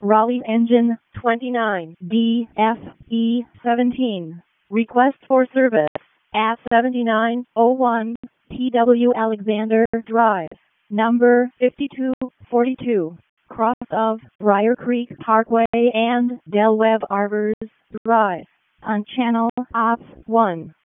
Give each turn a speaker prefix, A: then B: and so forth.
A: Raleigh Engine 29 DFE 17. Request for service at 7901 TW Alexander Drive, number 5242, cross of Briar Creek Parkway and Del Webb Arbors Drive, on Channel Ops 1.